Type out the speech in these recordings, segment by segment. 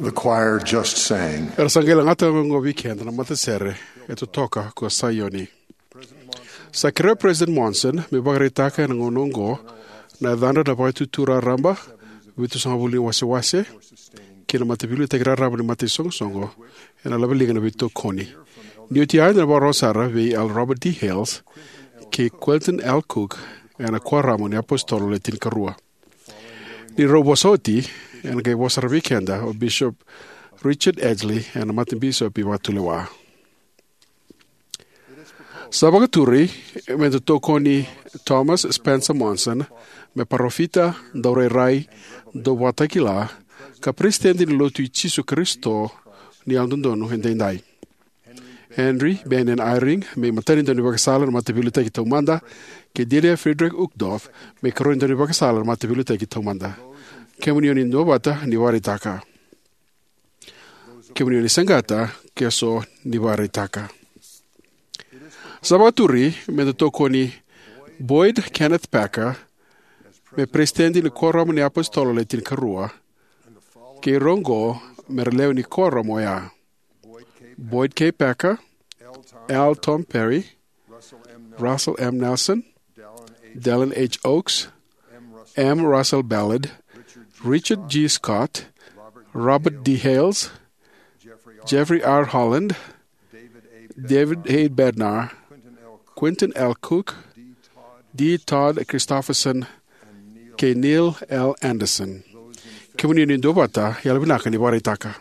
The choir just sang. Era sangela ngata ngo weekend na matasere eto toka ko sayoni. Sakre President Monson me bagaritaka na ngonongo na dhanda na baitu tura ramba witu sangabuli wase kina matabilu tegra ramba ni matisongo na labelinga na witu koni. Niuti ai na barosara vi al Robert D. Hales ke Quentin L. Cook na kwa ramo ni apostolo le tin karua. Ni robosoti en ke wasara weekenda o Bishop Richard Edgley en Martin Bishop i Watulewa. Sabagaturi me tokoni Thomas Spencer Monson me parofita daure rai do watakila ka presidente ni lotu Jesu Kristo ni aldondonu hendendai. Henry Ben en Eyring me matani doni bakasala na matabiluta ki taumanda ke Delia Frederick Uchtdorf me karoin doni bakasala na matabiluta ki taumanda. Kemunioni ndobata ni waritaka. Kemunioni sangata keso ni waritaka. Sabaturi me tokoni Boyd Kenneth Packer me presidente ni quorum ni apostolo le tin karua ke rongo merleo ni quorum ya Boyd K. Packer, L. Tom Perry, Russell M. Nelson, Dallin H. Oaks, M. Russell Ballard, Richard G. Scott, Robert D. Hales, Jeffrey R. Holland, David A. Bednar, Quentin L. Cook, D. Todd Christopherson, K. Neil L. Anderson. Community Dobata, Yalabinaka ni Waritaka.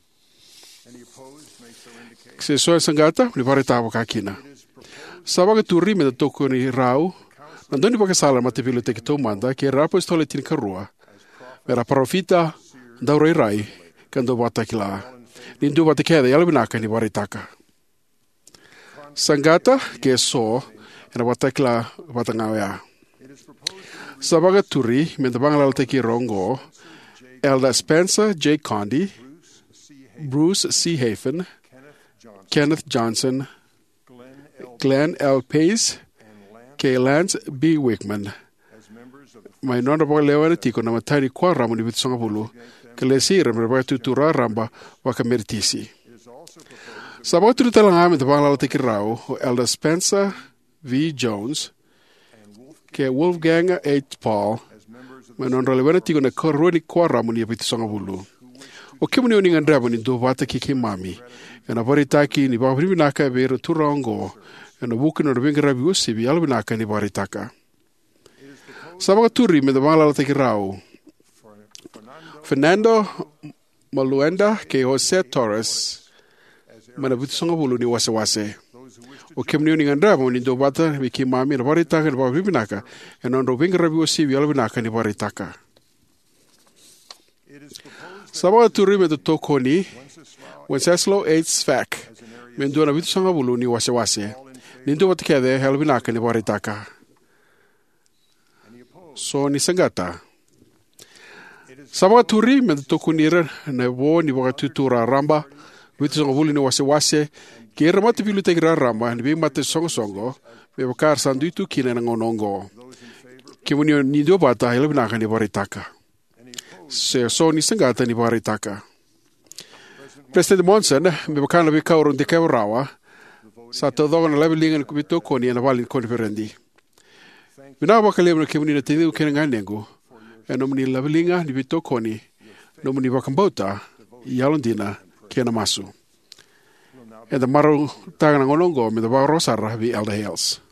Se soa sangata, ni warita wakakina. Sabaga turi me toko ni rau, nandoni bakasala matipilo te kito manda, ke rapo estole tin karua. Mera parofita, daurei rai, kando watakila. Nindu watakeda, yalabinaka ni waritaka. Sangata, ke so, ena watakila watangawea. Sabaga turi, me tabangala teki rongo, Elder Spencer J. Condi, Bruce C. Hafen, Kenneth Johnson, Glenn L. Pace, K. Lance B. Wickman. May honorable lewanatiko na matari kwa ramo ni Bitsongabulu, kalesira mreba tutura ramba wakamertisi. Sabato ni talangami tabangala teki rao, Elder Spencer V. Jones, K. Wolfgang H. Paul, may honorable lewanatiko na koroni kwa ramo ni Bitsongabulu. O kemu ni uningandrabo ni dovata kikimami. Yana baritaki ni babrinaka bero turango. Yana wukino na bingarabi usibi albinaka ni baritaka. Sabaga turi me damala teki rao. Fernando Maluenda ke Jose Torres. Mana Bitsongabulu ni wase. O kemu ni uningandrabo ni dovata kikimami na baritaka ni babrinaka. Yana ndo bingarabi usibi albinaka ni baritaka. Sabaga turi me tokoni Wenceslau H. Svak mendua na Bitsongabulu ni wase. Nindu watakede helbinaka ni waritaka. So ni sangata. Sabaga turi me tokonira na wo ni wakatutura ramba Bitsongabulu ni wase. Kira matibilu tegra ramba ni bimate songo me wakar sanduitu kina na ngonongo. Kimunio nindu bata helbinaka ni waritaka. So ni sangata ni waritaka. President Monson, me bakana bi kaurun de kawrawa, sa todo na labelinga ko bito ko ni na wali konferendi. Bina ba kalem na kemuni na tedi ko nga nengo, eno ni labelinga ni bito ko ni, no ni bakambota, yalondina kena masu. And the maru taga ngolongo me the barosara bi Elder Hales.